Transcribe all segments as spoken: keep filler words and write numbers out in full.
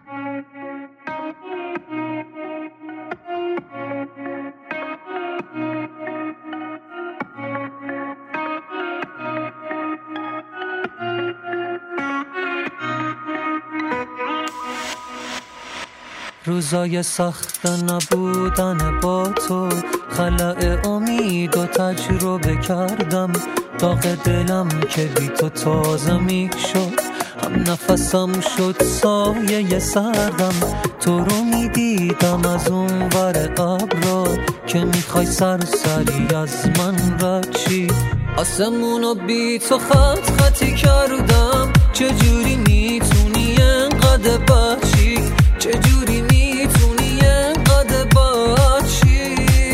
روزای سخت نبودن با تو، خلأ امید و تجربه کردم. داغ دلم که بی تو تازه می شد، هم نفسم شد سایه سردم. تو رو می دیدم از اون ور ابرا که میخوای سرسری از من رد چی. آسمونو بی تو خط خطی کردم. چجوری میتونی انقدر بچی؟ چجوری میتونی انقدر بچی؟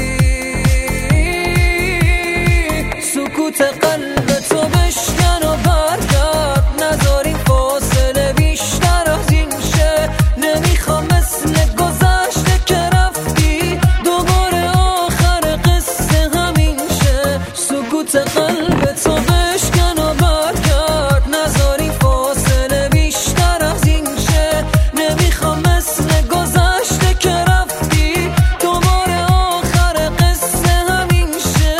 سکوت قلب تو بشکن و برگرد، نذار این فاصله بیشتر از این شه. نمیخوام مثل گذشته که رفتی دوباره آخر قصه همین شه. سکوت قلب تو بشکن و برگرد، نذار این فاصله بیشتر از این شه. نمیخوام مثل گذشته که رفتی دوباره آخر قصه همین شه.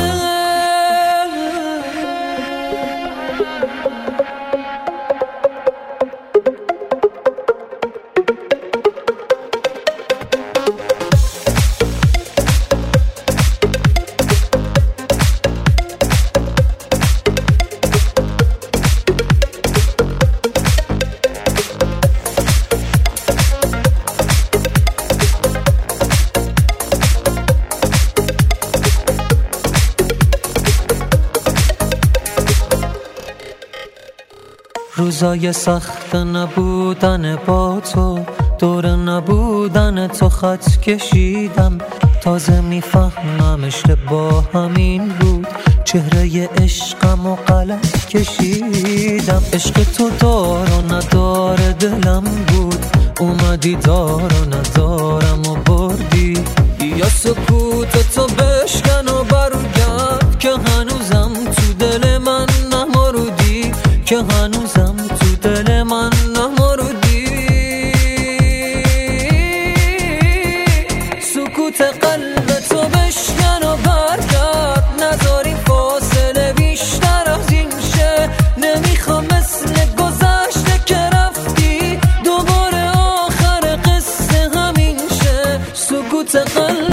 روزای سخت نبودن با تو، دور نبودن تو خط کشیدم. تازه میفهمم اشتباه همین بود، چهره عشقم و غلط کشیدم. عشق تو دار و ندار دلم بود، اومدی دار و ندارم و بردی. یا سکوت تو بشکن و برگرد که هنوزم تو دل من نمردی، که هنوزم تو دل من نمردی. سکوت قلب تو بشکن و برگرد، نذار این فاصله بیشتر از این شه. نمیخوام مثل گذشته که رفتی دوباره آخر قصه همین شه. سکوت قلب